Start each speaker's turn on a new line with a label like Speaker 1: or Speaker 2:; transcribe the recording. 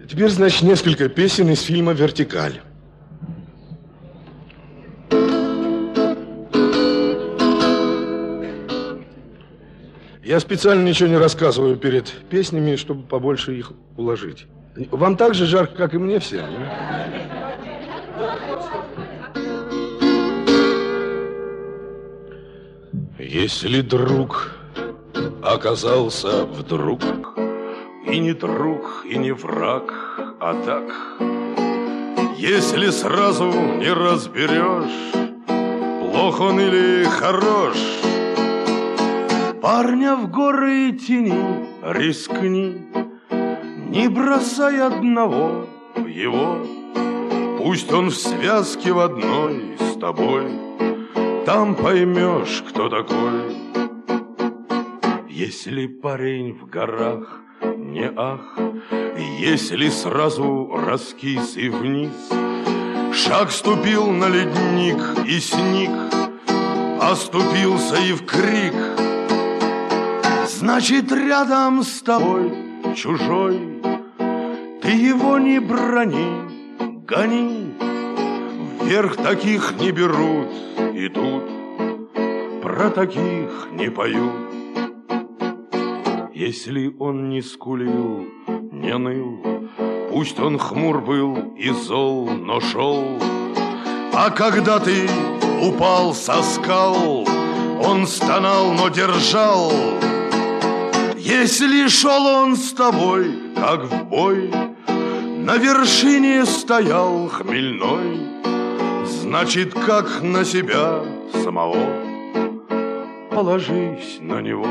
Speaker 1: Теперь, значит, несколько песен из фильма «Вертикаль». Я специально ничего не рассказываю перед песнями, чтобы побольше их уложить. Вам так же жарко, как и мне всем? Если друг оказался вдруг и не друг, и не враг, а так, если сразу не разберешь, плох он или хорош, парня в горы тяни, рискни, не бросай одного его, пусть он в связке в одной с тобой, там поймешь, кто такой. Если парень в горах не ах, если сразу раскис и вниз, шаг ступил на ледник и сник, оступился и в крик, значит, рядом с тобой чужой, ты его не брони, гони, вверх таких не берут, и тут про таких не поют. Если он не скулил, не ныл, пусть он хмур был и зол, но шел, а когда ты упал со скал, он стонал, но держал. Если шел он с тобой, как в бой, на вершине стоял хмельной, значит, как на себя самого, положись на него.